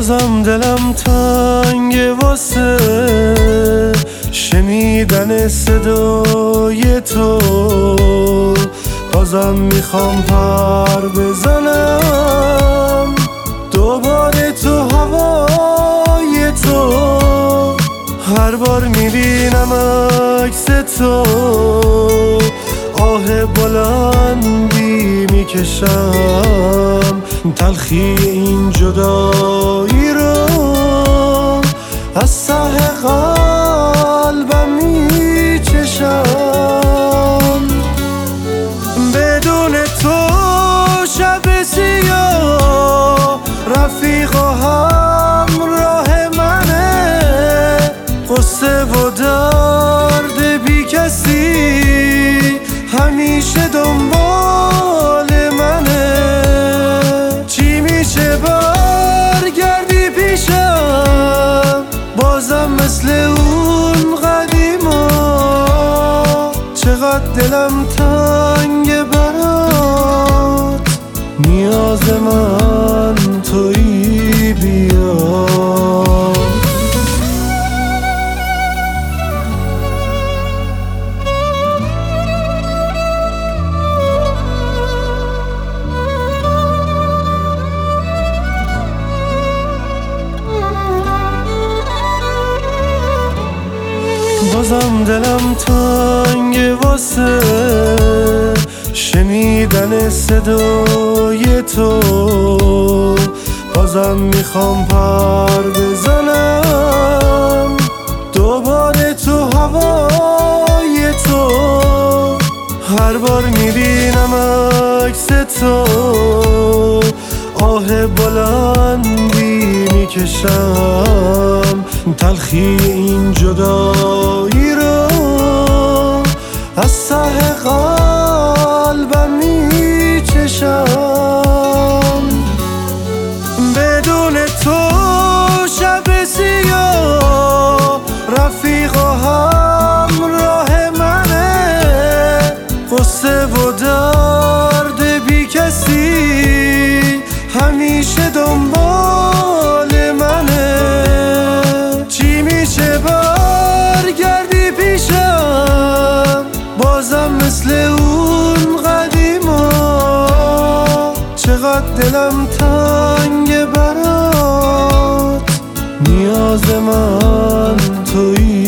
بازم دلم تنگ واسه شنیدن صدای تو، بازم میخوام پر بزنم دوباره تو هوای تو. هر بار میبینم عکس تو آه بلندی میکشم، تلخی این جدایی رو از ته قلبم میچشم. بدون تو شب سیاه رفیق و همراه منه، قصه و درد بی کسی همیشه دنبال منه. چی میشه برگردی پیشم بازم مثل اون قدیما؟ چقدر دلم تنگ برات، نیاز من تویی، بیا. بازم دلم تنگ واسه شنیدن صدای تو، بازم میخوام پر بزنم دوباره تو هوای تو. هر بار میبینم عکس تو آه بلندی میکشم، تلخی این جدایی رو از ته قلبم میچشم. بدون تو شب سیاه رفیق و همراه منه، قصه و درد بی کسی همیشه دنبال منه. چی میشه برگردی پیشم بازم مثل اون قدیما؟ چقدر دلم تنگ برات، نیاز من تویی.